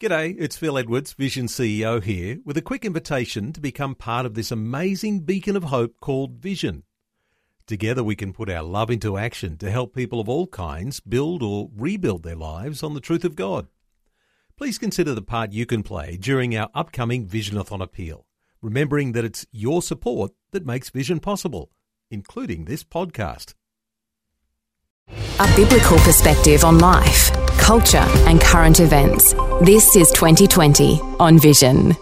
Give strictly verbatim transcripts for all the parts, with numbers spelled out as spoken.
G'day, it's Phil Edwards, Vision C E O here, with a quick invitation to become part of this amazing beacon of hope called Vision. Together we can put our love into action to help people of all kinds build or rebuild their lives on the truth of God. Please consider the part you can play during our upcoming Visionathon appeal, remembering that it's your support that makes Vision possible, including this podcast. A biblical perspective on life, culture and current events. This is twenty twenty on Vision.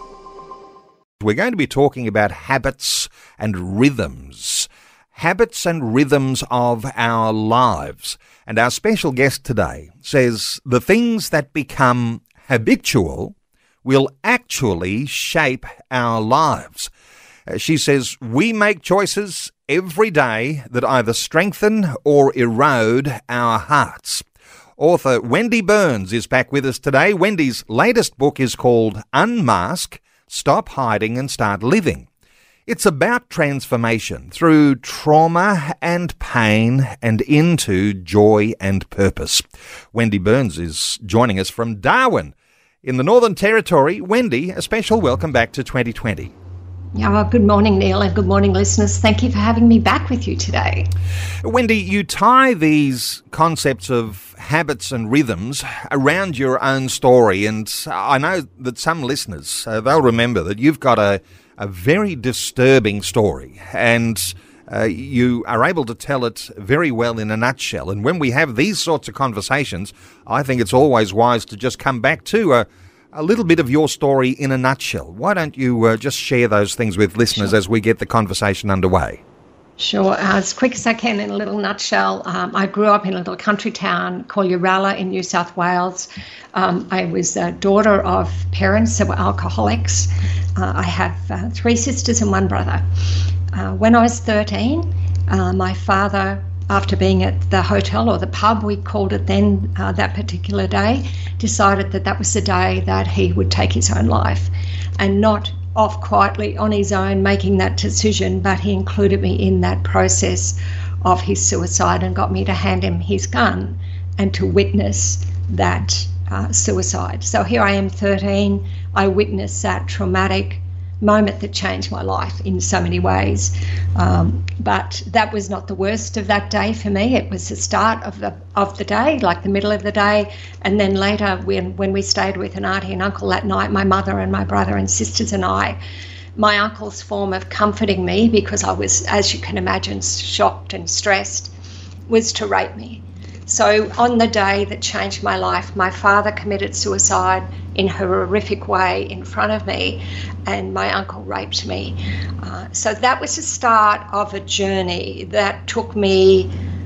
We're going to be talking about habits and rhythms. Habits and rhythms of our lives. And our special guest today says the things that become habitual will actually shape our lives. Uh, she says we make choices every day that either strengthen or erode our hearts. Author Wendy Burns is back with us today. Wendy's latest book is called Unmask, Stop Hiding and Start Living. It's about transformation through trauma and pain and into joy and purpose. Wendy Burns is joining us from Darwin in the Northern Territory. Wendy, a special welcome back to twenty twenty. Yeah, well, good morning, Neil, and good morning, listeners. Thank you for having me back with you today. Wendy, you tie these concepts of habits and rhythms around your own story, and I know that some listeners, uh, they'll remember that you've got a, a very disturbing story, and uh, you are able to tell it very well in a nutshell. And when we have these sorts of conversations, I think it's always wise to just come back to a A little bit of your story in a nutshell. Why don't you uh, just share those things with listeners sure. as we get the conversation underway? Sure. As quick as I can in a little nutshell, um, I grew up in a little country town called Uralla in New South Wales. Um, I was a daughter of parents that were alcoholics. Uh, I have uh, three sisters and one brother. Uh, when I was thirteen, uh, my father, after being at the hotel or the pub, we called it then, uh, that particular day, decided that that was the day that he would take his own life, and not off quietly on his own making that decision, but he included me in that process of his suicide and got me to hand him his gun and to witness that uh, suicide. So here I am, thirteen, I witnessed that traumatic moment that changed my life in so many ways. Um, but that was not the worst of that day for me. It was the start of the of the day, like the middle of the day. And then later when, when we stayed with an auntie and uncle that night, my mother and my brother and sisters and I, my uncle's form of comforting me, because I was, as you can imagine, shocked and stressed, was to rape me. So on the day that changed my life, my father committed suicide in a horrific way in front of me, and my uncle raped me. Uh, so that was the start of a journey that took me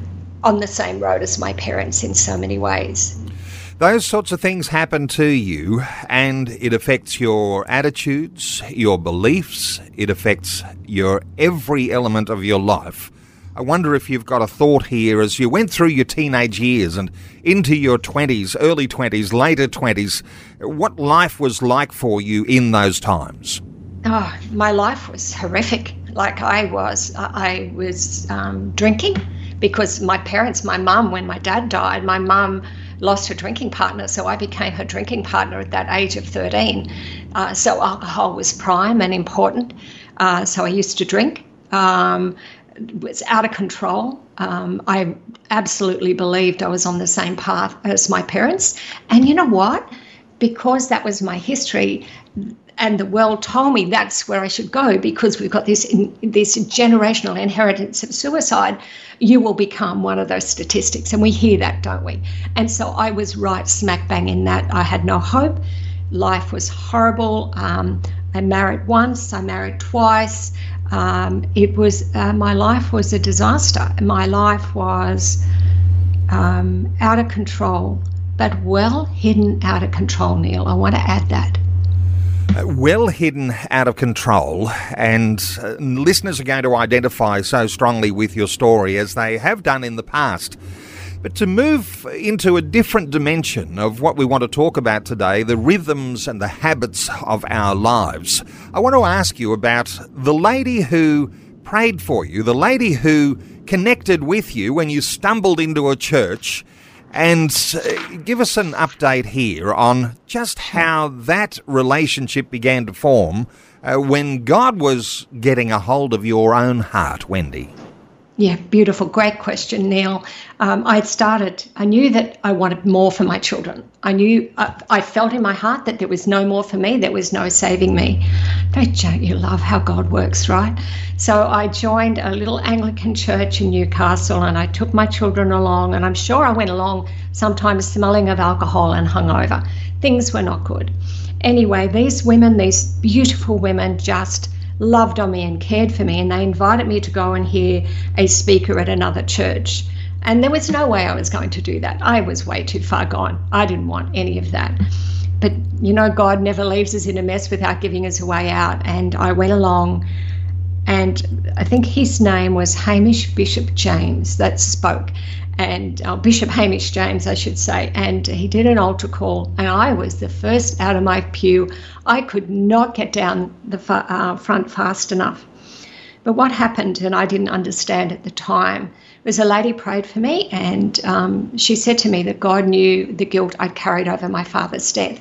on the same road as my parents in so many ways. Those sorts of things happen to you, and it affects your attitudes, your beliefs, it affects your every element of your life. I wonder if you've got a thought here as you went through your teenage years and into your twenties, early twenties, later twenties, what life was like for you in those times. Oh, my life was horrific. Like I was, I was um, drinking because my parents, my mum, when my dad died, my mum lost her drinking partner, so I became her drinking partner at that age of thirteen. Uh, so alcohol was prime and important. Uh, so I used to drink. Um, was out of control. Um, I absolutely believed I was on the same path as my parents. And you know what? Because that was my history and the world told me that's where I should go, because we've got this this generational inheritance of suicide, you will become one of those statistics. And we hear that, don't we? And so I was right smack bang in that. I had no hope. Life was horrible. Um, I married once, I married twice. Um, it was, uh, my life was a disaster. My life was um, out of control, but well hidden out of control, Neil. I want to add that. Uh, well hidden out of control, and uh, listeners are going to identify so strongly with your story as they have done in the past. But to move into a different dimension of what we want to talk about today, the rhythms and the habits of our lives, I want to ask you about the lady who prayed for you, the lady who connected with you when you stumbled into a church And uh, give us an update here on just how that relationship began to form uh, when God was getting a hold of your own heart, Wendy. Yeah, beautiful. Great question, Neil. Um, I had started, I knew that I wanted more for my children. I knew, I, I felt in my heart that there was no more for me, there was no saving me. Don't you love how God works, right? So I joined a little Anglican church in Newcastle and I took my children along, and I'm sure I went along sometimes smelling of alcohol and hungover. Things were not good. Anyway, these women, these beautiful women, just loved on me and cared for me, and they invited me to go and hear a speaker at another church. And there was no way I was going to do that. I was way too far gone. I didn't want any of that. But, you know, God never leaves us in a mess without giving us a way out. And I went along, and I think his name was Hamish Bishop James that spoke. And uh, Bishop Hamish James, I should say, and he did an altar call, and I was the first out of my pew. I could not get down the fa- uh, front fast enough. But what happened, and I didn't understand at the time, was a lady prayed for me, and um, she said to me that God knew the guilt I'd carried over my father's death.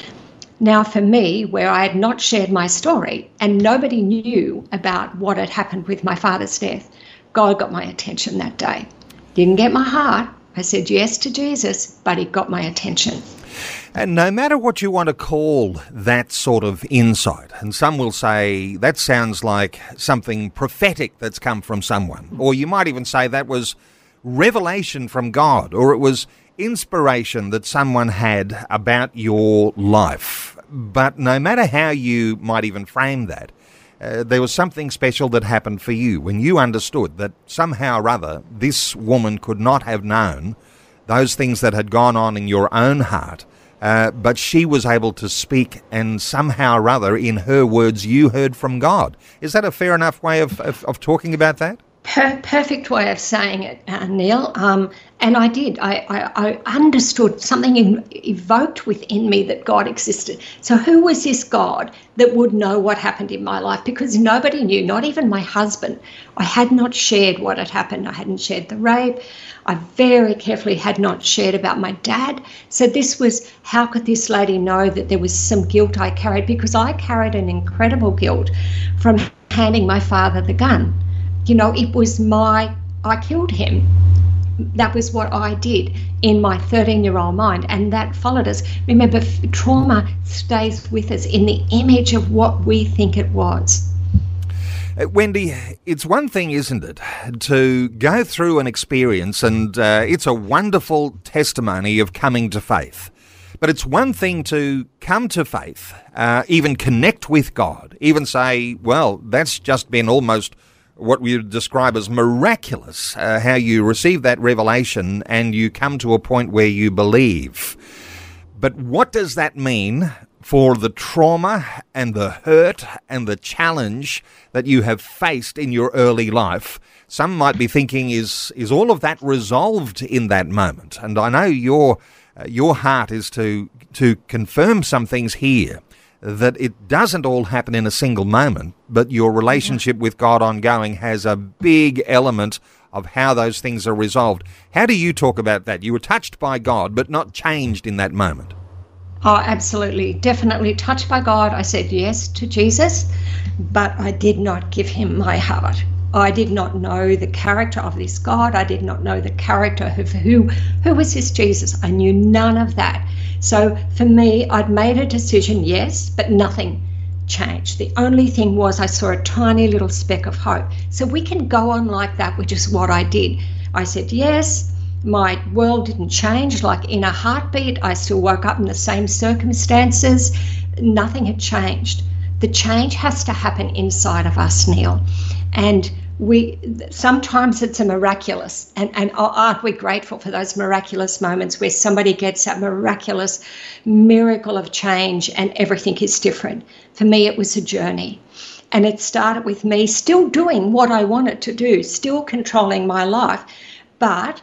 Now, for me, where I had not shared my story and nobody knew about what had happened with my father's death, God got my attention that day. Didn't get my heart. I said yes to Jesus, but he got my attention. And no matter what you want to call that sort of insight, and some will say that sounds like something prophetic that's come from someone, or you might even say that was revelation from God, or it was inspiration that someone had about your life. But no matter how you might even frame that, Uh, there was something special that happened for you when you understood that somehow or other this woman could not have known those things that had gone on in your own heart, uh, but she was able to speak, and somehow or other, in her words, you heard from God. Is that a fair enough way of, of, of talking about that? Per- perfect way of saying it, uh, Neil. Um, and I did. I, I, I understood something in, evoked within me that God existed. So who was this God that would know what happened in my life? Because nobody knew, not even my husband. I had not shared what had happened. I hadn't shared the rape. I very carefully had not shared about my dad. So this was, how could this lady know that there was some guilt I carried? Because I carried an incredible guilt from handing my father the gun. You know, it was my, I killed him. That was what I did in my thirteen-year-old mind, and that followed us. Remember, f- trauma stays with us in the image of what we think it was. Uh, Wendy, it's one thing, isn't it, to go through an experience, and uh, it's a wonderful testimony of coming to faith. But it's one thing to come to faith, uh, even connect with God, even say, well, that's just been almost what we would describe as miraculous, uh, how you receive that revelation and you come to a point where you believe. But what does that mean for the trauma and the hurt and the challenge that you have faced in your early life? Some might be thinking, is is all of that resolved in that moment? And I know your uh, your heart is to to confirm some things here, that it doesn't all happen in a single moment, but your relationship with God ongoing has a big element of how those things are resolved. How do you talk about that? You were touched by God, but not changed in that moment. Oh, absolutely. Definitely touched by God. I said yes to Jesus, but I did not give him my heart. I did not know the character of this God. I did not know the character of who, who was this Jesus. I knew none of that. So for me, I'd made a decision, yes, but nothing changed. The only thing was I saw a tiny little speck of hope. So we can go on like that, which is what I did. I said yes. My world didn't change like in a heartbeat. I still woke up in the same circumstances. Nothing had changed. The change has to happen inside of us, Neil. And we sometimes it's a miraculous, and, and aren't we grateful for those miraculous moments where somebody gets that miraculous miracle of change and everything is different? For me, it was a journey. And it started with me still doing what I wanted to do, still controlling my life. But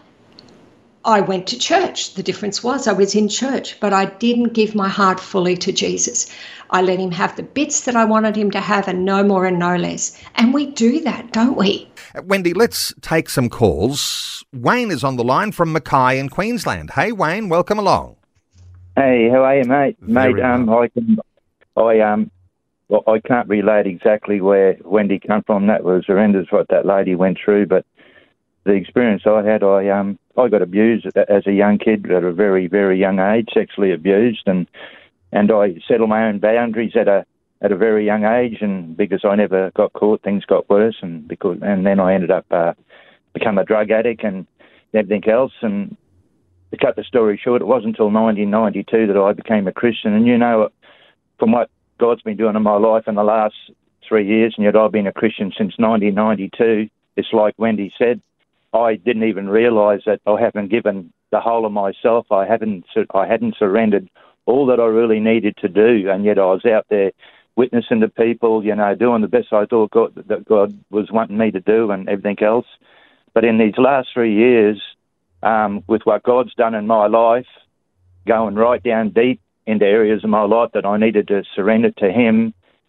I went to church. The difference was I was in church, but I didn't give my heart fully to Jesus. I let him have the bits that I wanted him to have and no more and no less. And we do that, don't we? Wendy, let's take some calls. Wayne is on the line from Mackay in Queensland. Hey, Wayne, welcome along. Hey, how are you, mate? Very mate, um, well. I can, I um, well, I can't relate exactly where Wendy come from. That was horrendous what that lady went through. But the experience I had, I um, I got abused as a young kid at a very, very young age, sexually abused, and and I settled my own boundaries at a at a very young age. And because I never got caught, things got worse, and because and then I ended up uh, become a drug addict and everything else. And to cut the story short, it wasn't until nineteen ninety-two that I became a Christian. And you know, from what God's been doing in my life in the last three years, and yet I've been a Christian since nineteen ninety-two, it's like Wendy said, I didn't even realise that I haven't given the whole of myself. I haven't, I hadn't surrendered all that I really needed to do, and yet I was out there witnessing to people, you know, doing the best I thought God, that God was wanting me to do and everything else. But in these last three years, um, with what God's done in my life, going right down deep into areas of my life that I needed to surrender to Him,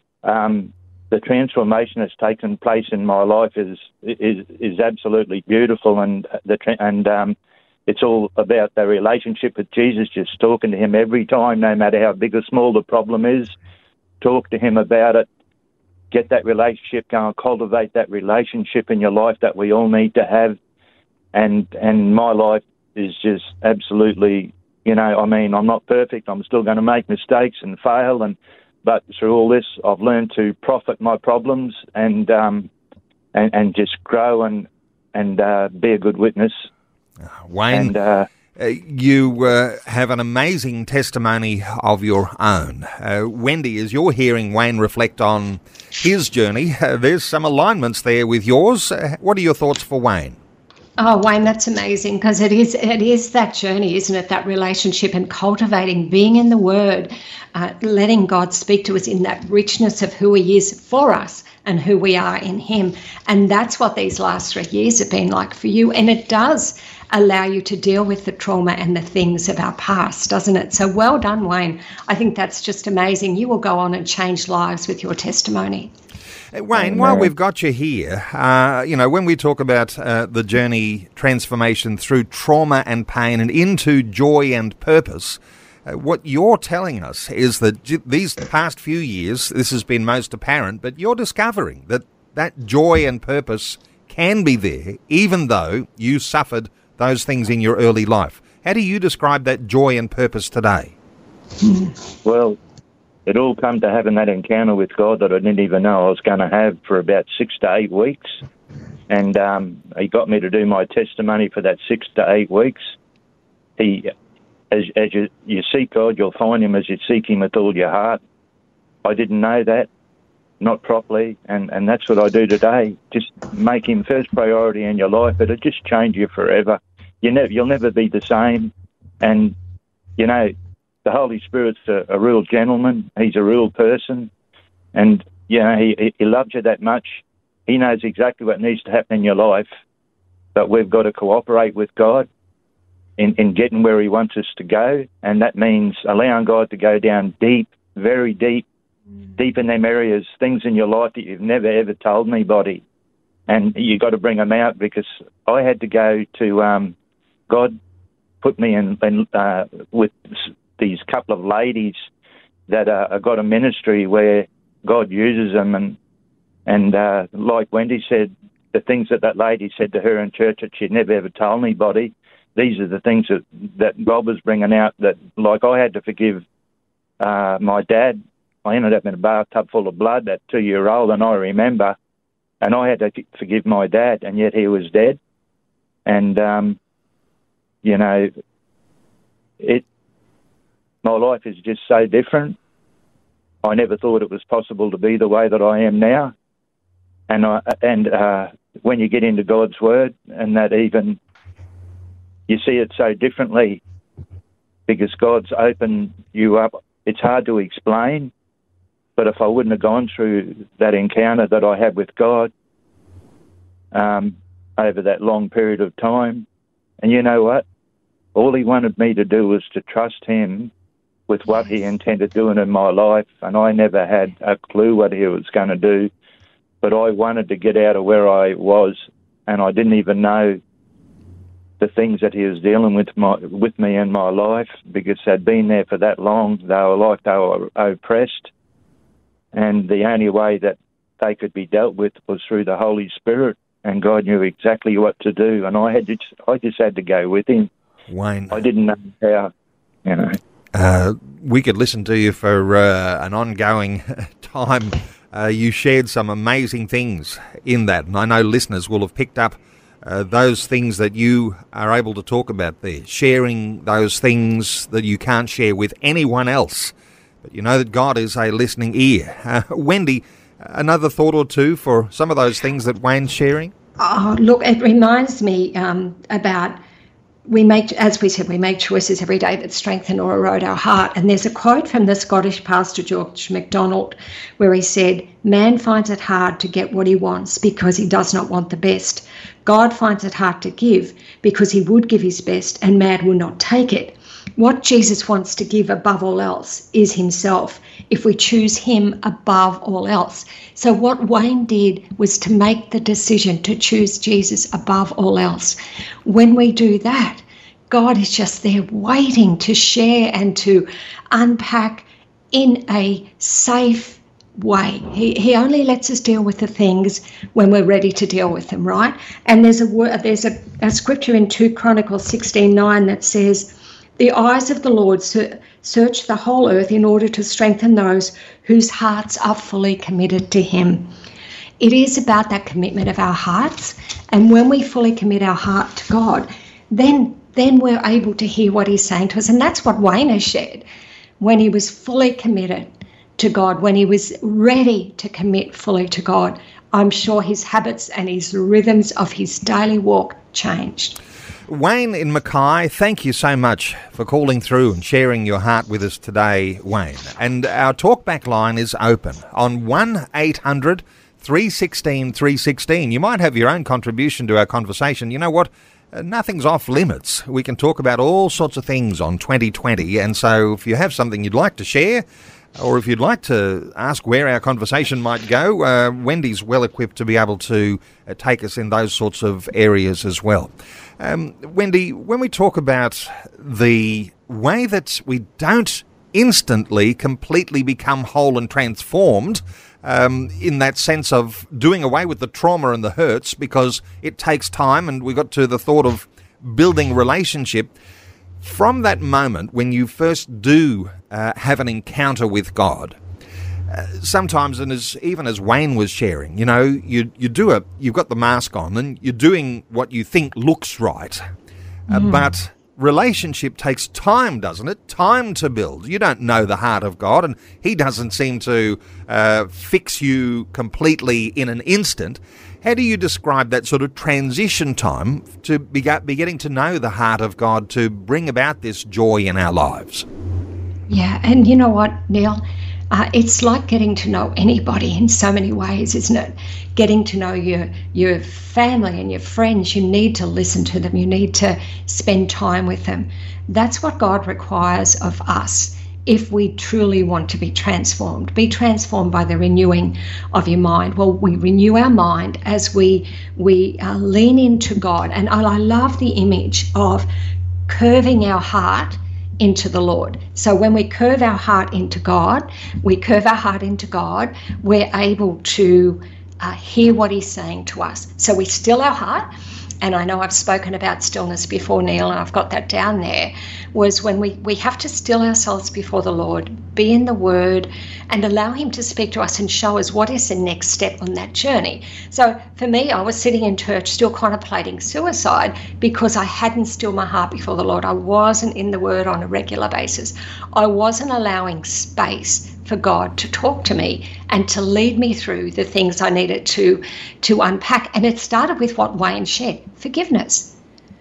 um, the transformation that's taken place in my life is is is absolutely beautiful, and the and um, it's all about the relationship with Jesus. Just talking to Him every time, no matter how big or small the problem is. Talk to Him about it. Get that relationship going. Cultivate that relationship in your life that we all need to have. And and my life is just absolutely, you know, I mean, I'm not perfect. I'm still going to make mistakes and fail. And but through all this, I've learned to profit my problems and um, and, and just grow and and uh, be a good witness. Wayne, and, uh, uh, you uh, have an amazing testimony of your own. Uh, Wendy, as you're hearing Wayne reflect on his journey, uh, there's some alignments there with yours. Uh, what are your thoughts for Wayne? Oh, Wayne, that's amazing, because it is it is that journey, isn't it? That relationship and cultivating, being in the Word, uh, letting God speak to us in that richness of who He is for us and who we are in Him. And that's what these last three years have been like for you. And it does allow you to deal with the trauma and the things of our past, doesn't it? So well done, Wayne. I think that's just amazing. You will go on and change lives with your testimony. Wayne, while we've got you here, uh, you know, when we talk about uh, the journey transformation through trauma and pain and into joy and purpose, uh, what you're telling us is that j- these past few years, this has been most apparent, but you're discovering that that joy and purpose can be there, even though you suffered those things in your early life. How do you describe that joy and purpose today? Well, it all come to having that encounter with God that I didn't even know I was going to have for about six to eight weeks. And um, He got me to do my testimony for that six to eight weeks. He, as, as you, you seek God, you'll find Him as you seek Him with all your heart. I didn't know that, not properly, and, and that's what I do today. Just make Him first priority in your life, but it'll just change you forever. You never, you'll never be the same. And, you know, the Holy Spirit's a, a real gentleman. He's a real person. And, you know, he, he loves you that much. He knows exactly what needs to happen in your life. But we've got to cooperate with God in, in getting where He wants us to go. And that means allowing God to go down deep, very deep, mm. deep in them areas, things in your life that you've never, ever told anybody. And you've got to bring them out, because I had to go to, um, God put me in, in uh, with these couple of ladies that uh, got a ministry where God uses them, and and uh, like Wendy said, the things that that lady said to her in church that she'd never ever told anybody, these are the things that, that God was bringing out, that like I had to forgive uh, my dad. I ended up in a bathtub full of blood at two-year-old, and I remember, and I had to forgive my dad, and yet he was dead. And, um, you know, it. My life is just so different. I never thought it was possible to be the way that I am now. And I, and uh, when you get into God's Word, and that even you see it so differently, because God's opened you up. It's hard to explain, but if I wouldn't have gone through that encounter that I had with God um, over that long period of time, and you know what? All He wanted me to do was to trust Him with what He intended doing in my life, and I never had a clue what He was going to do, but I wanted to get out of where I was, and I didn't even know the things that he was dealing with my with me in my life, because they'd been there for that long. They were like they were oppressed, and the only way that they could be dealt with was through the Holy Spirit, and God knew exactly what to do, and I had to, I just had to go with him. Wayne, I didn't know how, you know. Uh, we could listen to you for uh, an ongoing time. Uh, you shared some amazing things in that, and I know listeners will have picked up Uh, those things that you are able to talk about there, sharing those things that you can't share with anyone else. But you know that God is a listening ear. Uh, Wendy, another thought or two for some of those things that Wayne's sharing? Oh, look, it reminds me um, about we make, as we said, we make choices every day that strengthen or erode our heart. And there's a quote from the Scottish pastor George MacDonald where he said, "Man finds it hard to get what he wants because he does not want the best. God finds it hard to give because he would give his best and man will not take it." What Jesus wants to give above all else is himself, if we choose him above all else. So what Wayne did was to make the decision to choose Jesus above all else. When we do that, God is just there waiting to share and to unpack in a safe way. He he only lets us deal with the things when we're ready to deal with them, right? And there's a word, there's a, a scripture in two Chronicles sixteen nine that says, "The eyes of the Lord search the whole earth in order to strengthen those whose hearts are fully committed to him." It is about that commitment of our hearts, and when we fully commit our heart to God, then then we're able to hear what he's saying to us. And that's what Wayne has shared. When he was fully committed to God, when he was ready to commit fully to God, I'm sure his habits and his rhythms of his daily walk changed. Wayne in Mackay, thank you so much for calling through and sharing your heart with us today, Wayne. And our talkback line is open on one eight hundred three one six three one six. You might have your own contribution to our conversation. You know what? Uh, nothing's off limits. We can talk about all sorts of things on twenty twenty. And so if you have something you'd like to share, or if you'd like to ask where our conversation might go, uh, Wendy's well equipped to be able to uh, take us in those sorts of areas as well. Um, Wendy, when we talk about the way that we don't instantly completely become whole and transformed, um, in that sense of doing away with the trauma and the hurts because it takes time, and we got to the thought of building relationship, from that moment when you first do uh, have an encounter with God, uh, sometimes, and as even as Wayne was sharing, you know, you you do a you've got the mask on and you're doing what you think looks right, uh, mm. but relationship takes time, doesn't it? Time to build. You don't know the heart of God, and he doesn't seem to uh, fix you completely in an instant. How do you describe that sort of transition time to be, be getting to know the heart of God to bring about this joy in our lives? Yeah, and you know what, Neil? Uh, it's like getting to know anybody in so many ways, isn't it? Getting to know your your family and your friends. You need to listen to them. You need to spend time with them. That's what God requires of us if we truly want to be transformed. Be transformed by the renewing of your mind. Well, we renew our mind as we we uh, lean into God. And I, I love the image of curving our heart into the Lord. So when we curve our heart into God, we curve our heart into God, we're able to uh, hear what he's saying to us. So we still our heart, and I know I've spoken about stillness before, Neil, and I've got that down there, was when we, we have to still ourselves before the Lord, be in the Word, and allow him to speak to us and show us what is the next step on that journey. So for me, I was sitting in church still contemplating suicide because I hadn't stilled my heart before the Lord. I wasn't in the Word on a regular basis. I wasn't allowing space for God to talk to me and to lead me through the things I needed to, to unpack. And it started with what Wayne shared, forgiveness.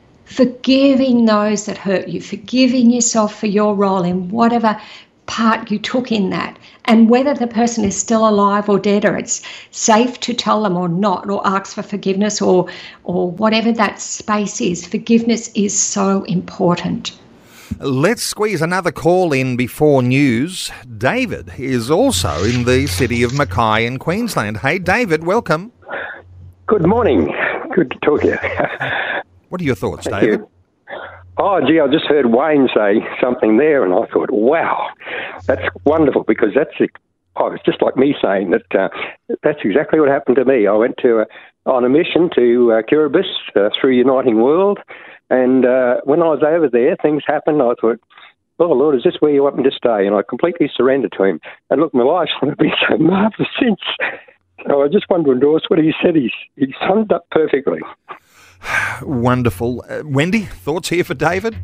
Forgiving those that hurt you, forgiving yourself for your role in whatever part you took in that. And whether the person is still alive or dead, or it's safe to tell them or not, or ask for forgiveness, or or whatever that space is, forgiveness is so important. Let's squeeze another call in before news. David is also in the city of Mackay in Queensland. Hey, David, welcome. Good morning. Good to talk to you. What are your thoughts, Thank David? you. Oh, gee, I just heard Wayne say something there, and I thought, wow, that's wonderful, because that's oh, it's just like me saying that uh, that's exactly what happened to me. I went to a, on a mission to uh, Kiribati uh, through Uniting World, and uh, when I was over there, things happened. I thought, oh, Lord, is this where you want me to stay? And I completely surrendered to him. And look, my life's been so marvellous since. So I just want to endorse what he said. He's, he summed up perfectly. Wonderful. Uh, Wendy, thoughts here for David?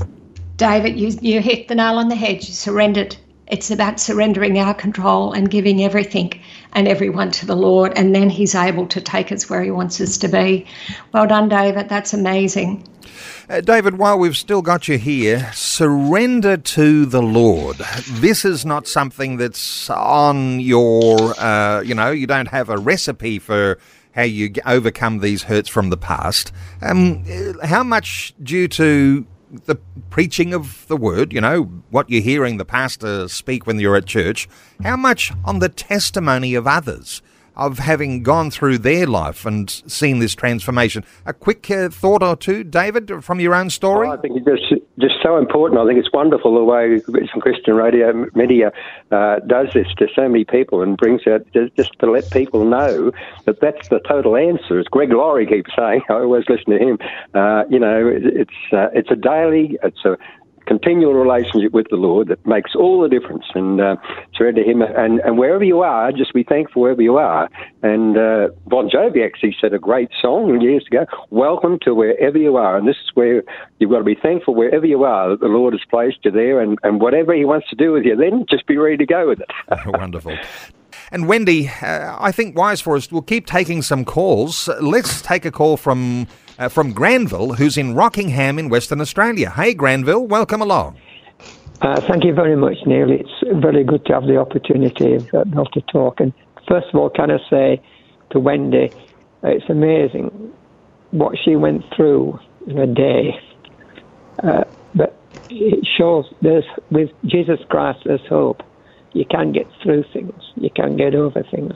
David, you, you hit the nail on the head. You surrendered. It's about surrendering our control and giving everything and everyone to the Lord, and then he's able to take us where he wants us to be. Well done, David. That's amazing. Uh, David, while we've still got you here, surrender to the Lord. This is not something that's on your, uh, you know, you don't have a recipe for how you overcome these hurts from the past. Um, how much due to the preaching of the word, you know, what you're hearing the pastor speak when you're at church, how much on the testimony of others, of having gone through their life and seen this transformation? A quick uh, thought or two, David, from your own story? Oh, I think it's just, just so important. I think it's wonderful the way some Christian radio media uh, does this to so many people and brings out, just, just to let people know that that's the total answer. As Greg Laurie keeps saying, I always listen to him, uh, you know, it, it's, uh, it's a daily, it's a continual relationship with the Lord that makes all the difference, and uh, surrender to him. And, and wherever you are, just be thankful wherever you are. And uh, Bon Jovi actually said a great song years ago, welcome to wherever you are. And this is where you've got to be thankful wherever you are that the Lord has placed you there, and, and whatever he wants to do with you, then just be ready to go with it. Wonderful. And Wendy, uh, I think wise for us, we'll keep taking some calls. Let's take a call from uh, from Granville, who's in Rockingham in Western Australia. Hey, Granville, welcome along. Uh, thank you very much, Neil. It's very good to have the opportunity of uh, able to talk. And first of all, can I say to Wendy, uh, it's amazing what she went through in a day. Uh, but it shows there's, with Jesus Christ, there's hope. You can get through things. You can get over things.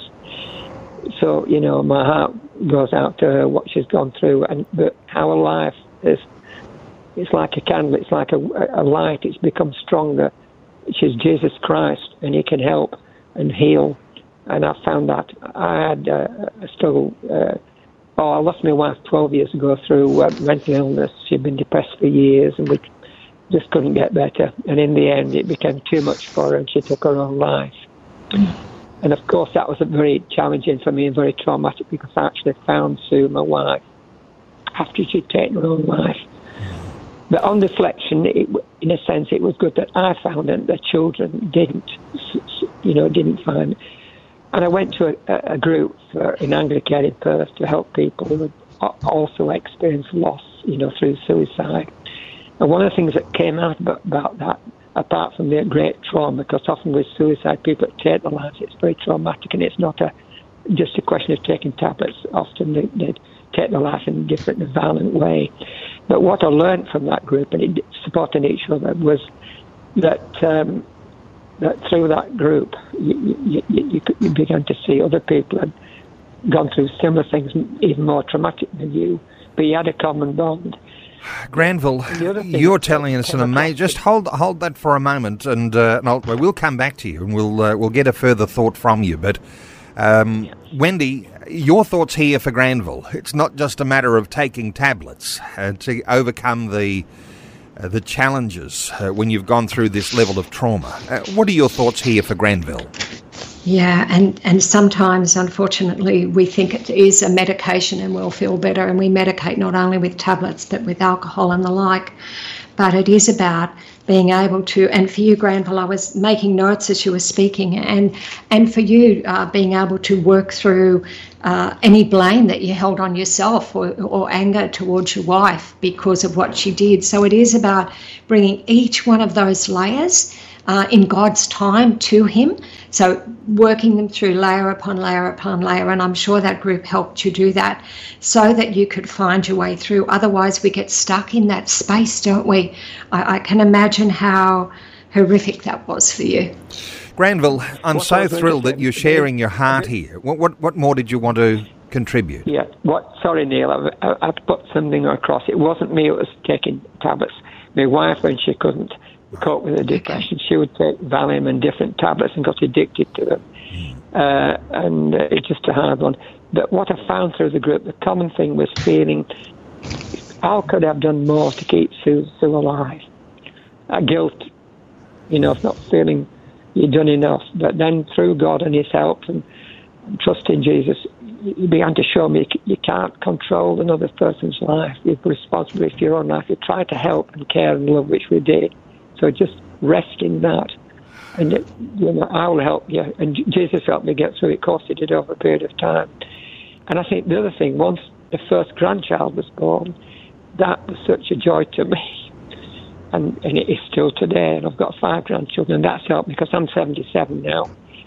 So, you know, my heart goes out to her, what she's gone through. And but our life is, it's like a candle. It's like a, a light. It's become stronger. She's Jesus Christ, and he can help and heal. And I found that I had uh, a struggle. Uh, oh, I lost my wife twelve years ago through uh, mental illness. She'd been depressed for years, and we just couldn't get better. And in the end, it became too much for her, and she took her own life. And of course, that was very challenging for me and very traumatic, because I actually found Sue, my wife, after she'd taken her own life. But on reflection, it, in a sense, it was good that I found it, the children didn't, you know, didn't find it. And I went to a, a group for, in Anglican in Perth to help people who had also experienced loss, you know, through suicide. And one of the things that came out about, about that, apart from the great trauma, because often with suicide, people that take their lives, it's very traumatic, and it's not a just a question of taking tablets. Often they, they take their life in a different, a violent way. But what I learned from that group, and it, supporting each other, was that um, that through that group, you, you, you, you began to see other people had gone through similar things, even more traumatic than you, but you had a common bond. Granville, you're telling us an amazing... Just hold hold that for a moment, and, uh, and I'll, we'll come back to you, and we'll uh, we'll get a further thought from you. But um, Wendy, your thoughts here for Granville. It's not just a matter of taking tablets uh, to overcome the uh, the challenges uh, when you've gone through this level of trauma. Uh, what are your thoughts here for Granville? Yeah, and, and sometimes, unfortunately, we think it is a medication and we'll feel better, and we medicate not only with tablets but with alcohol and the like. But it is about being able to, and for you, Granville, I was making notes as you were speaking, and, and for you, uh, being able to work through uh, any blame that you held on yourself, or, or anger towards your wife because of what she did. So it is about bringing each one of those layers Uh, in God's time to him, so working them through layer upon layer upon layer, and I'm sure that group helped you do that so that you could find your way through. Otherwise we get stuck in that space, don't we? I, I can imagine how horrific that was for you. Granville, I'm so thrilled that you're sharing your heart here. What, what, what more did you want to contribute? Yeah. What? Sorry, Neil, I, I, I put something across. It wasn't me who was taking tablets. My wife, when she couldn't cope with the depression, she would take Valium and different tablets and got addicted to them. Mm. Uh, and uh, it's just a hard one. But what I found through the group, the common thing was feeling, how could I have done more to keep Sue, Sue alive? Uh, guilt, you know, of not feeling you've done enough. But then through God and His help and trusting Jesus, He began to show me you can't control another person's life. You've responsibility for your own life. You try to help and care and love, which we did. So just rest in that. And, you know, I will help you. And Jesus helped me get through it. Of course, He did over a period of time. And I think the other thing, once the first grandchild was born, that was such a joy to me. And, and it is still today. And I've got five grandchildren. And that's helped me because I'm seventy-seven now.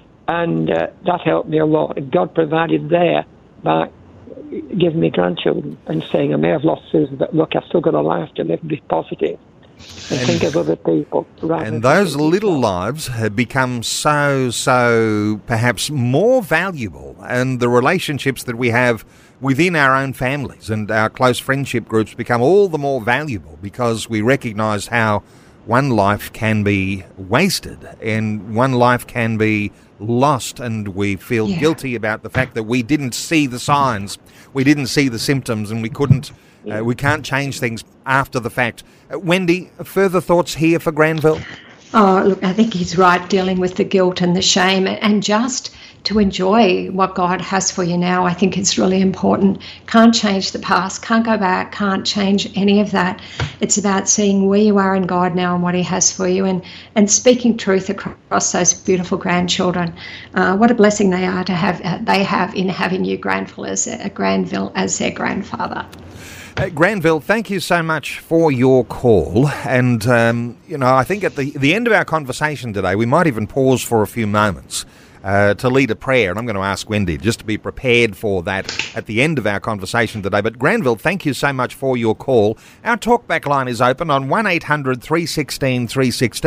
And uh, that helped me a lot. And God provided there by giving me grandchildren and saying, I may have lost Susan, but look, I've still got a life to live and be positive. And, and think of other people. And those little lives have become so, so perhaps more valuable, and the relationships that we have within our own families and our close friendship groups become all the more valuable because we recognise how one life can be wasted and one life can be lost, and we feel yeah. guilty about the fact that we didn't see the signs, we didn't see the symptoms, and we couldn't, uh, we can't change things after the fact. Uh, Wendy, further thoughts here for Granville? Oh, look, I think he's right, dealing with the guilt and the shame, and just to enjoy what God has for you now. I think it's really important. Can't change the past, can't go back, can't change any of that. It's about seeing where you are in God now and what He has for you, and, and speaking truth across those beautiful grandchildren. Uh, what a blessing they are to have. Uh, they have in having you, Granville, as uh, Granville as their grandfather. Uh, Granville, thank you so much for your call. And, um, you know, I think at the, the end of our conversation today, we might even pause for a few moments uh, to lead a prayer. And I'm going to ask Wendy just to be prepared for that at the end of our conversation today. But Granville, thank you so much for your call. Our talkback line is open on one eight hundred three one six three one six.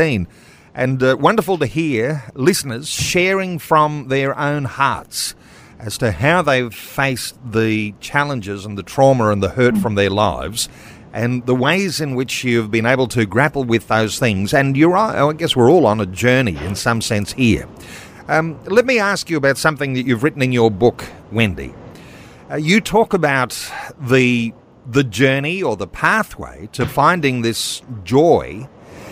And uh, wonderful to hear listeners sharing from their own hearts as to how they've faced the challenges and the trauma and the hurt from their lives, and the ways in which you've been able to grapple with those things. And you're, I guess we're all on a journey in some sense here. Um, let me ask you about something that you've written in your book, Wendy. Uh, you talk about the the journey or the pathway to finding this joy,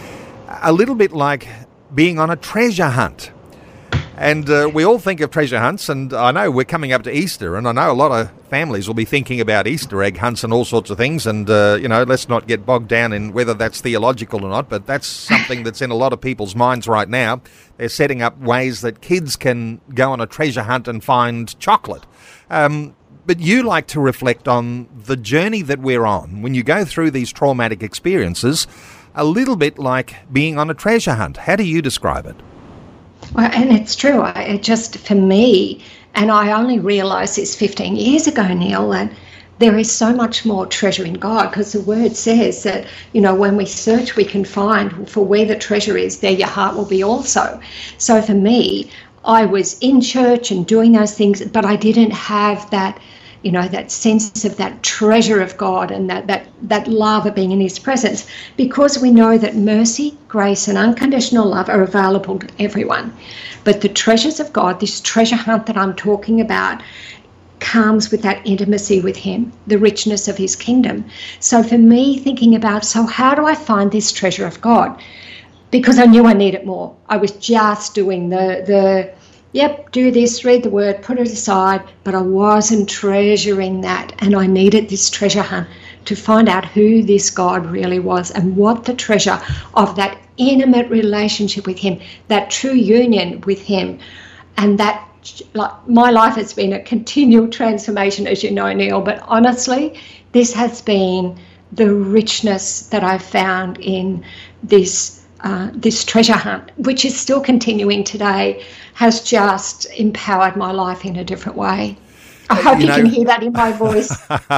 a little bit like being on a treasure hunt. And uh, we all think of treasure hunts, and I know we're coming up to Easter, and I know a lot of families will be thinking about Easter egg hunts and all sorts of things, and, uh, you know, let's not get bogged down in whether that's theological or not, but that's something that's in a lot of people's minds right now. They're setting up ways that kids can go on a treasure hunt and find chocolate. Um, but you like to reflect on the journey that we're on when you go through these traumatic experiences, a little bit like being on a treasure hunt. How do you describe it? Well, and it's true. I, it just, for me, and I only realised this fifteen years ago, Neil, that there is so much more treasure in God, because the Word says that, you know, when we search, we can find, for where the treasure is, there your heart will be also. So for me, I was in church and doing those things, but I didn't have that, you know, that sense of that treasure of God and that, that, that love of being in His presence, because we know that mercy, grace and unconditional love are available to everyone. But the treasures of God, this treasure hunt that I'm talking about, comes with that intimacy with Him, the richness of His kingdom. So for me, thinking about, so how do I find this treasure of God? Because I knew I needed more. I was just doing the the yep, do this, read the Word, put it aside, but I wasn't treasuring that, and I needed this treasure hunt to find out who this God really was and what the treasure of that intimate relationship with Him, that true union with Him, and that, like, my life has been a continual transformation, as you know, Neil, but honestly, this has been the richness that I've found in this Uh, this treasure hunt, which is still continuing today, has just empowered my life in a different way. I hope you, you know, can hear that in my voice.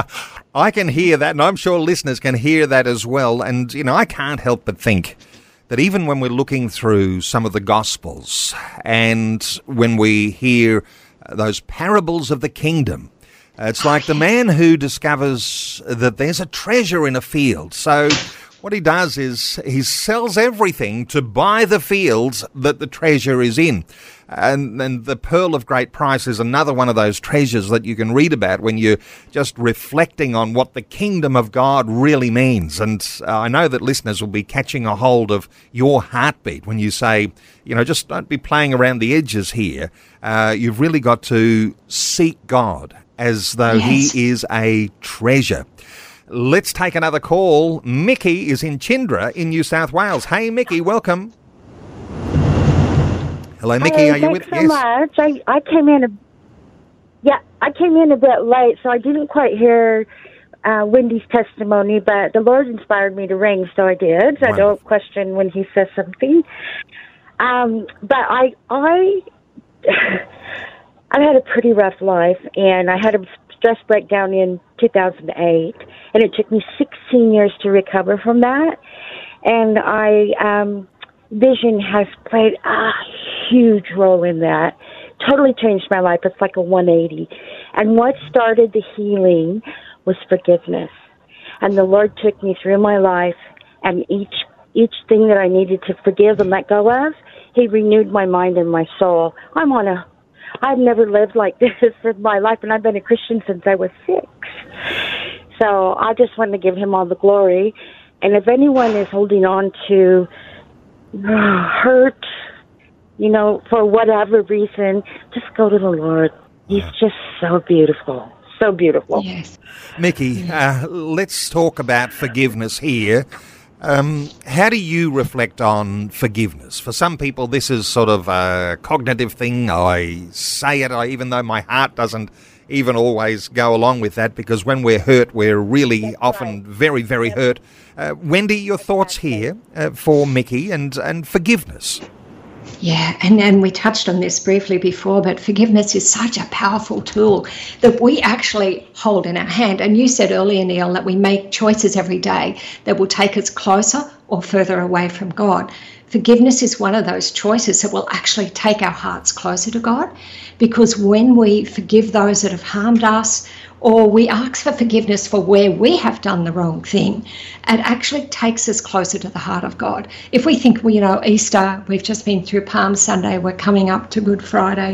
I can hear that, and I'm sure listeners can hear that as well. And, you know, I can't help but think that even when we're looking through some of the Gospels and when we hear those parables of the kingdom, It's like the man who discovers that there's a treasure in a field. So what he does is he sells everything to buy the fields that the treasure is in. And, and the pearl of great price is another one of those treasures that you can read about when you're just reflecting on what the kingdom of God really means. And uh, I know that listeners will be catching a hold of your heartbeat when you say, you know, just don't be playing around the edges here. Uh, you've really got to seek God as though Yes. he is a treasure. Let's take another call. Mickey is in Chindra in New South Wales. Hey, Mickey, welcome. Hello, Mickey. Hey, are you thanks with? so Yes. much. I, I came in a yeah, I came in a bit late, so I didn't quite hear uh, Wendy's testimony. But the Lord inspired me to ring, so I did. I Wonderful. don't question when He says something. Um, but I I I've had a pretty rough life, and I had a stress breakdown in two thousand eight, and it took me sixteen years to recover from that. And I um, vision has played a huge role in that. Totally changed my life. It's like a one eighty. And what started the healing was forgiveness. And the Lord took me through my life, and each each thing that I needed to forgive and let go of, He renewed my mind and my soul. I'm on a I've never lived like this in my life, and I've been a Christian since I was six. So I just want to give Him all the glory. And if anyone is holding on to uh, hurt, you know, for whatever reason, just go to the Lord. He's just so beautiful, so beautiful. Yes. Mickey, uh, let's talk about forgiveness here. Um, how do you reflect on forgiveness? For some people, this is sort of a cognitive thing. I say it, I, even though my heart doesn't even always go along with that, because when we're hurt, we're really That's often right. very, very Yep. hurt. Uh, Wendy, your thoughts here uh, for Mickey and, and forgiveness? Yeah, and, and we touched on this briefly before, but forgiveness is such a powerful tool that we actually hold in our hand. And you said earlier, Neil, that we make choices every day that will take us closer or further away from God. Forgiveness is one of those choices that will actually take our hearts closer to God, because when we forgive those that have harmed us, or we ask for forgiveness for where we have done the wrong thing, it actually takes us closer to the heart of God. If we think, well, you know, Easter, we've just been through Palm Sunday, we're coming up to Good Friday,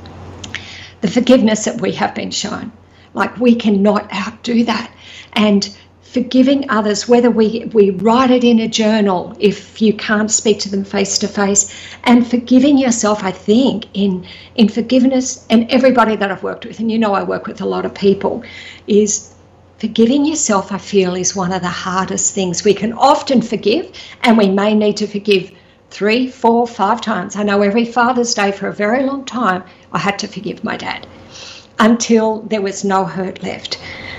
the forgiveness that we have been shown, like we cannot outdo that. And forgiving others, whether we, we write it in a journal if you can't speak to them face to face, and forgiving yourself, I think, in, in forgiveness, and everybody that I've worked with, and you know I work with a lot of people, is forgiving yourself, I feel, is one of the hardest things. We can often forgive, and we may need to forgive three, four, five times. I know every Father's Day for a very long time, I had to forgive my dad until there was no hurt left.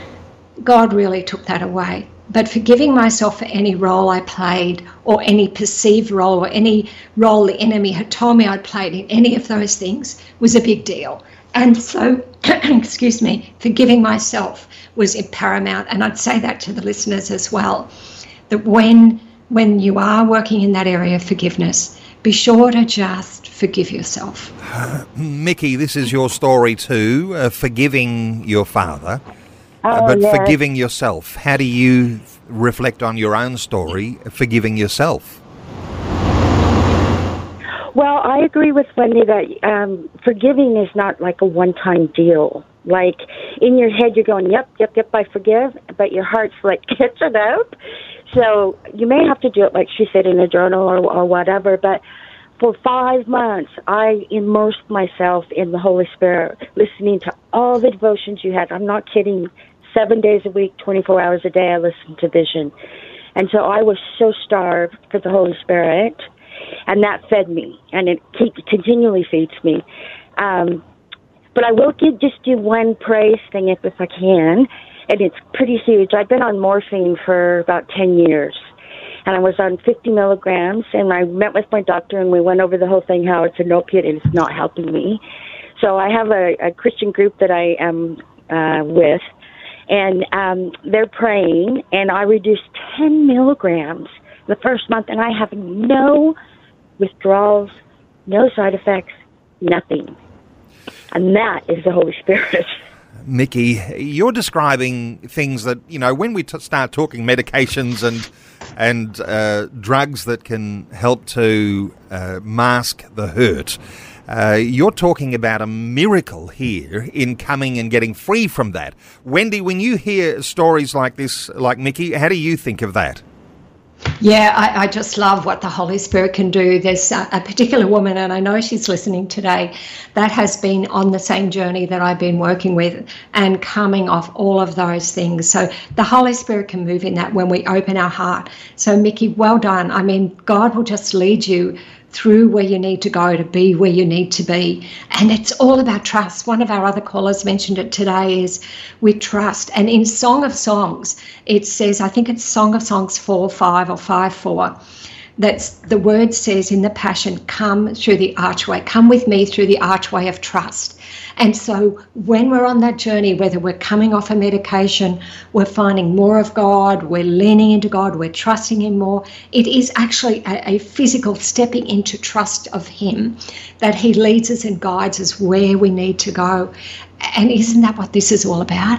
God really took that away. But forgiving myself for any role I played, or any perceived role, or any role the enemy had told me I'd played in any of those things, was a big deal. And so, excuse me, forgiving myself was paramount. And I'd say that to the listeners as well, that when when you are working in that area of forgiveness, be sure to just forgive yourself. Mickey, this is your story too, uh, forgiving your father. Uh, Oh, but yes. forgiving yourself, how do you reflect on your own story, forgiving yourself? Well, I agree with Wendy that um, forgiving is not like a one-time deal. Like, in your head, you're going, yep, yep, yep, I forgive, but your heart's like, catch it out. So you may have to do it, like she said, in a journal or, or whatever, but for five months, I immersed myself in the Holy Spirit, listening to all the devotions you had. I'm not kidding. Seven days a week, twenty-four hours a day, I listened to Vision. And so I was so starved for the Holy Spirit, and that fed me, and it keep, continually feeds me. Um, but I will give, just do one praise thing if, if I can, and it's pretty huge. I've been on morphine for about ten years. And I was on fifty milligrams, and I met with my doctor, and we went over the whole thing, how it's an opiate and it's not helping me. So I have a, a Christian group that I am uh, with, and um, they're praying, and I reduced ten milligrams the first month, and I have no withdrawals, no side effects, nothing. And that is the Holy Spirit. Mickey, you're describing things that, you know, when we t- start talking medications and and uh, drugs that can help to uh, mask the hurt, uh, you're talking about a miracle here in coming and getting free from that. Wendy, when you hear stories like this, like Mickey, how do you think of that? Yeah, I, I just love what the Holy Spirit can do. There's a, a particular woman, and I know she's listening today, that has been on the same journey that I've been working with and coming off all of those things. So the Holy Spirit can move in that when we open our heart. So, Mickey, well done. I mean, God will just lead you through where you need to go to be where you need to be. And it's all about trust. One of our other callers mentioned it today, is we trust. And in Song of Songs, it says, I think it's Song of Songs four five or five four, that's the word says in the Passion, come through the archway, come with me through the archway of trust. And so when we're on that journey, whether we're coming off a medication, we're finding more of God, we're leaning into God, we're trusting him more, it is actually a, a physical stepping into trust of him, that he leads us and guides us where we need to go. And isn't that what this is all about?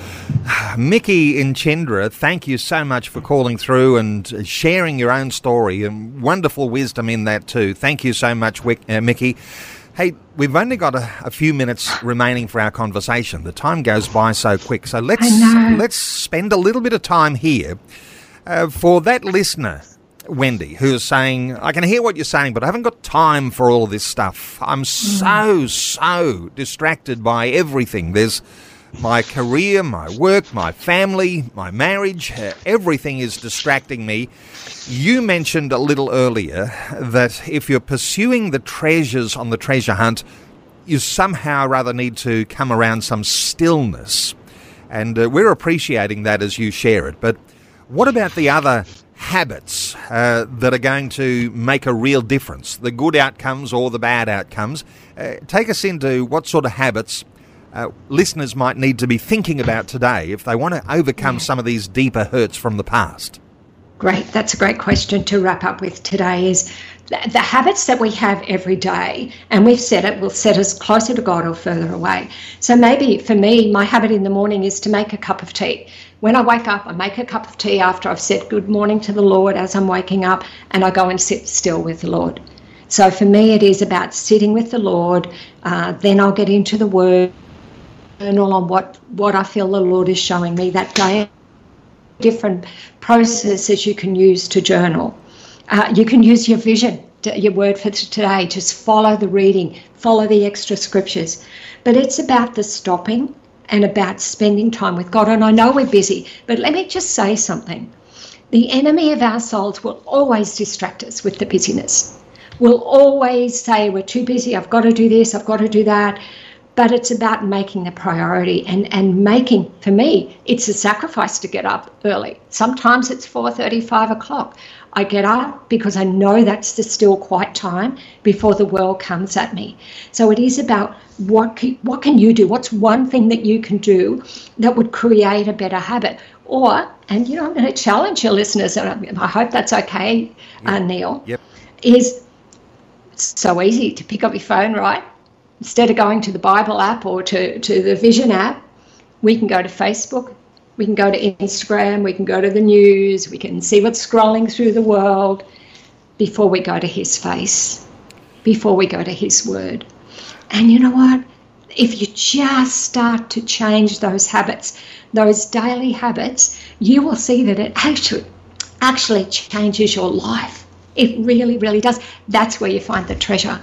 Mickey in Chendra, thank you so much for calling through and sharing your own story, and wonderful wisdom in that too. Thank you so much, uh, Mickey. Hey, we've only got a, a few minutes remaining for our conversation. The time goes by so quick, so let's let's spend a little bit of time here uh, for that listener, Wendy, who's saying, I can hear what you're saying, but I haven't got time for all this stuff. I'm so, so distracted by everything. There's my career, my work, my family, my marriage, uh, everything is distracting me. You mentioned a little earlier that if you're pursuing the treasures on the treasure hunt, you somehow rather need to come around some stillness. And uh, we're appreciating that as you share it. But what about the other habits uh, that are going to make a real difference, the good outcomes or the bad outcomes? Uh, take us into what sort of habits Uh, listeners might need to be thinking about today if they want to overcome some of these deeper hurts from the past. Great. That's a great question to wrap up with today, is the, the habits that we have every day, and we've said it, will set us closer to God or further away. So maybe for me, my habit in the morning is to make a cup of tea. When I wake up, I make a cup of tea after I've said good morning to the Lord as I'm waking up, and I go and sit still with the Lord. So for me, it is about sitting with the Lord. Uh, then I'll get into the Word, journal on what, what I feel the Lord is showing me that day. Different processes you can use to journal. Uh, you can use your vision, your word for today. Just follow the reading, follow the extra scriptures. But it's about the stopping and about spending time with God. And I know we're busy, but let me just say something. The enemy of our souls will always distract us with the busyness. We'll always say, we're too busy, I've got to do this, I've got to do that. But it's about making the priority and, and making, for me, it's a sacrifice to get up early. Sometimes it's four thirty, five o'clock. I get up because I know that's the still quiet time before the world comes at me. So it is about what can, what can you do? What's one thing that you can do that would create a better habit? Or, and you know, I'm going to challenge your listeners, and I hope that's okay, yep. uh, Neil, yep. is it's so easy to pick up your phone, right? Instead of going to the Bible app or to, to the Vision app, we can go to Facebook, we can go to Instagram, we can go to the news, we can see what's scrolling through the world before we go to his face, before we go to his word. And you know what? If you just start to change those habits, those daily habits, you will see that it actually, actually changes your life. It really, really does. That's where you find the treasure.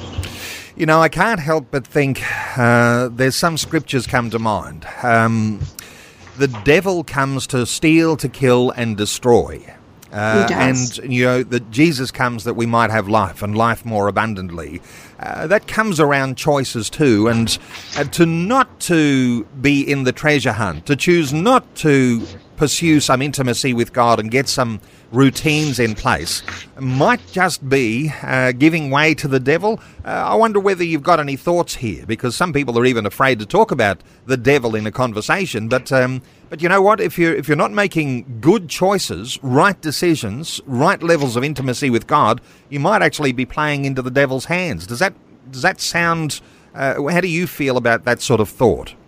You know, I can't help but think uh, there's some scriptures come to mind. Um, the devil comes to steal, to kill, and destroy. Uh, and, you know, that Jesus comes that we might have life and life more abundantly. Uh, that comes around choices too. And uh, to not to be in the treasure hunt, to choose not to pursue some intimacy with God and get some routines in place, might just be uh, giving way to the devil. Uh, I wonder whether you've got any thoughts here, because some people are even afraid to talk about the devil in a conversation. But um, but you know what? If you're if you're not making good choices, right decisions, right levels of intimacy with God, you might actually be playing into the devil's hands. Does that does that sound? Uh, how do you feel about that sort of thought?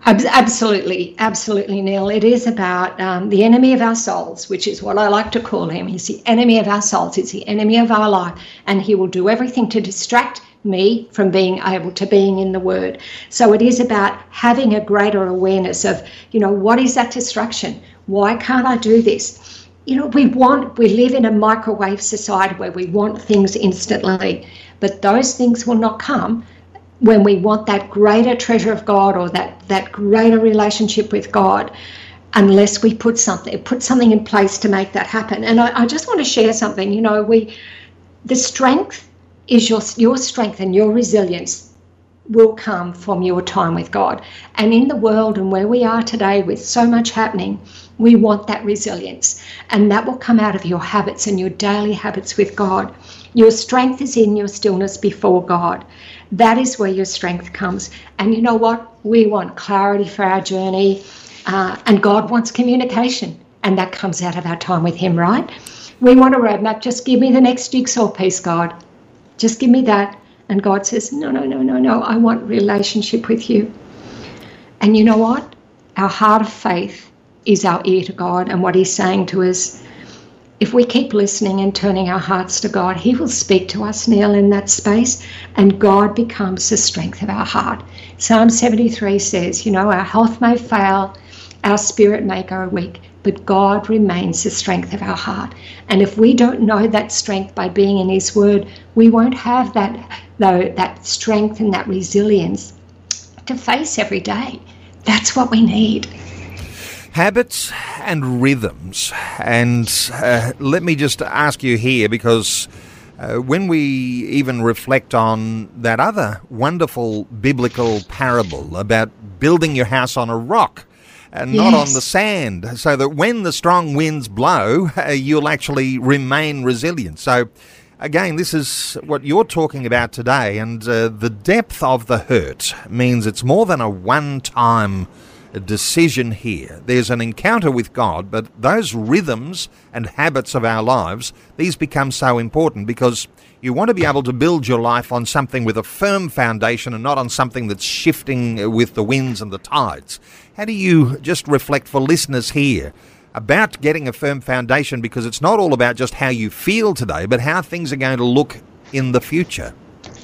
Ab- Absolutely, absolutely, Neil. It is about um, the enemy of our souls, which is what I like to call him. He's the enemy of our souls. It's the enemy of our life, and he will do everything to distract me from being able to being in the Word. So it is about having a greater awareness of, you know, what is that distraction? Why can't I do this? You know, we want, we live in a microwave society where we want things instantly, but those things will not come when we want that greater treasure of God or that, that greater relationship with God, unless we put something put something in place to make that happen. And I, I just want to share something. You know, we the strength is your your strength and your resilience will come from your time with God. And in the world and where we are today with so much happening, we want that resilience. And that will come out of your habits and your daily habits with God. Your strength is in your stillness before God. That is where your strength comes. And you know what? We want clarity for our journey. Uh, and God wants communication. And that comes out of our time with him, right? We want a roadmap. Just give me the next jigsaw piece, God. Just give me that. And God says, no, no, no, no, no. I want relationship with you. And you know what? Our heart of faith is our ear to God. And what he's saying to us, if we keep listening and turning our hearts to God, he will speak to us, Neil, in that space, and God becomes the strength of our heart. Psalm seventy-three says, you know, our health may fail, our spirit may go weak, but God remains the strength of our heart. And if we don't know that strength by being in his word, we won't have that, though, that strength and that resilience to face every day. That's what we need. Habits and rhythms. And uh, let me just ask you here, because uh, when we even reflect on that other wonderful biblical parable about building your house on a rock and not Yes. on the sand, so that when the strong winds blow, uh, you'll actually remain resilient. So again, this is what you're talking about today, and uh, the depth of the hurt means it's more than a one-time decision here. There's an encounter with God, but those rhythms and habits of our lives, these become so important because you want to be able to build your life on something with a firm foundation and not on something that's shifting with the winds and the tides. How do you just reflect for listeners here about getting a firm foundation, because it's not all about just how you feel today, but how things are going to look in the future?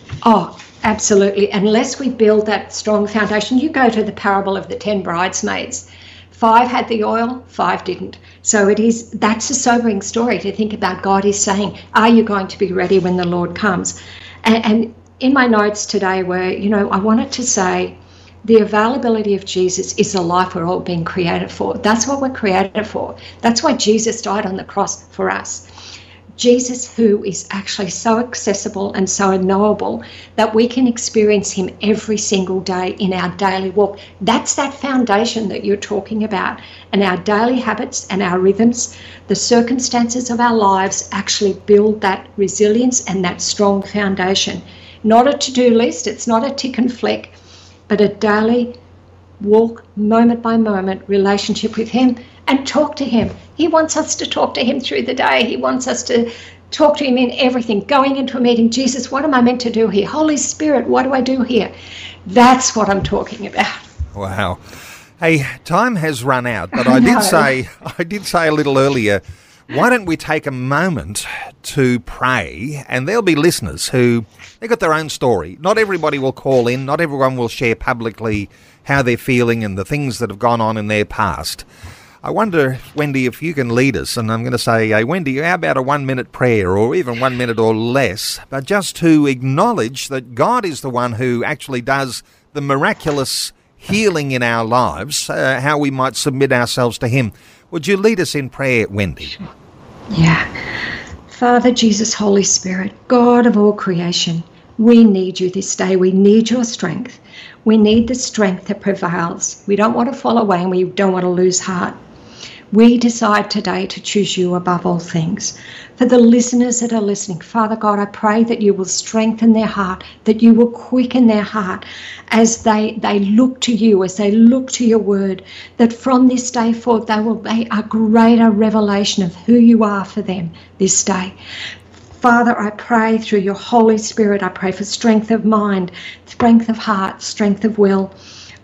Oh, absolutely. Unless we build that strong foundation, you go to the parable of the ten bridesmaids. Five had the oil, five didn't. So it is, that's a sobering story to think about. God is saying, are you going to be ready when the Lord comes? And, and in my notes today were, you know, I wanted to say the availability of Jesus is the life we're all being created for. That's what we're created for. That's why Jesus died on the cross for us. Jesus, who is actually so accessible and so knowable that we can experience him every single day in our daily walk. That's that foundation that you're talking about. And our daily habits and our rhythms, the circumstances of our lives actually build that resilience and that strong foundation. Not a to-do list, it's not a tick and flick, but a daily walk, moment by moment relationship with him. And talk to him. He wants us to talk to him through the day. He wants us to talk to him in everything. Going into a meeting, Jesus, what am I meant to do here? Holy Spirit, what do I do here? That's what I'm talking about. Wow. Hey, time has run out, but I did say I did say a little earlier, why don't we take a moment to pray? And there'll be listeners who, they've got their own story. Not everybody will call in. Not everyone will share publicly how they're feeling and the things that have gone on in their past. I wonder, Wendy, if you can lead us, and I'm going to say, hey, Wendy, how about a one-minute prayer, or even one minute or less, but just to acknowledge that God is the one who actually does the miraculous healing in our lives, uh, how we might submit ourselves to him. Would you lead us in prayer, Wendy? Yeah. Father, Jesus, Holy Spirit, God of all creation, we need you this day. We need your strength. We need the strength that prevails. We don't want to fall away, and we don't want to lose heart. We decide today to choose you above all things. For the listeners that are listening, Father God, I pray that you will strengthen their heart, that you will quicken their heart as they, they look to you, as they look to your word, that from this day forth they will be a greater revelation of who you are for them this day. Father, I pray through your Holy Spirit, I pray for strength of mind, strength of heart, strength of will.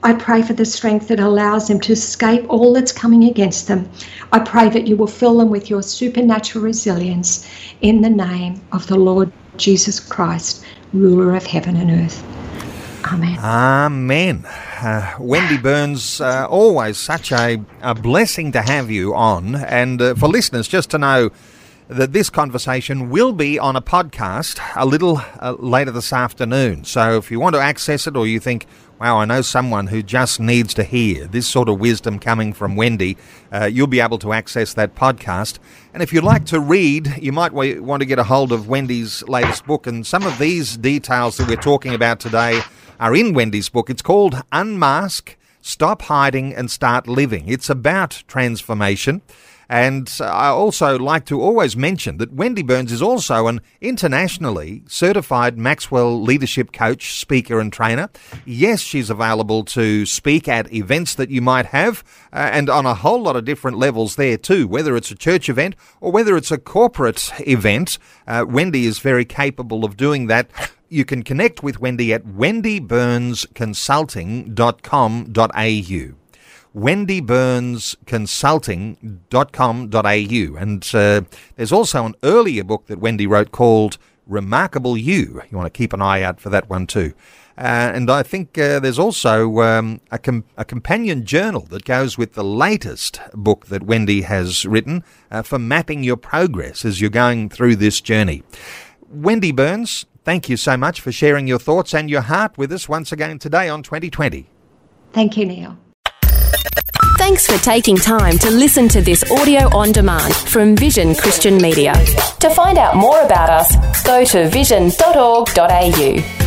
I pray for the strength that allows them to escape all that's coming against them. I pray that you will fill them with your supernatural resilience in the name of the Lord Jesus Christ, ruler of heaven and earth. Amen. Amen. Uh, Wendy Burns, uh, always such a, a blessing to have you on. And uh, for listeners, just to know that this conversation will be on a podcast a little uh, later this afternoon. So if you want to access it, or you think, wow, I know someone who just needs to hear this sort of wisdom coming from Wendy, uh, you'll be able to access that podcast. And if you'd like to read, you might w- want to get a hold of Wendy's latest book. And some of these details that we're talking about today are in Wendy's book. It's called Unmask, Stop Hiding and Start Living. It's about transformation. And I also like to always mention that Wendy Burns is also an internationally certified Maxwell leadership coach, speaker and trainer. Yes, she's available to speak at events that you might have, uh, and on a whole lot of different levels there too, whether it's a church event or whether it's a corporate event. Uh, Wendy is very capable of doing that. You can connect with Wendy at wendy burns consulting dot com dot a u. wendy burns consulting dot com dot a u. And uh, there's also an earlier book that Wendy wrote called Remarkable You. You want to keep an eye out for that one too. Uh, and I think uh, there's also um, a, com- a companion journal that goes with the latest book that Wendy has written uh, for mapping your progress as you're going through this journey. Wendy Burns, thank you so much for sharing your thoughts and your heart with us once again today on twenty twenty. Thank you, Neil. Thanks for taking time to listen to this audio on demand from Vision Christian Media. To find out more about us, go to vision dot org dot a u.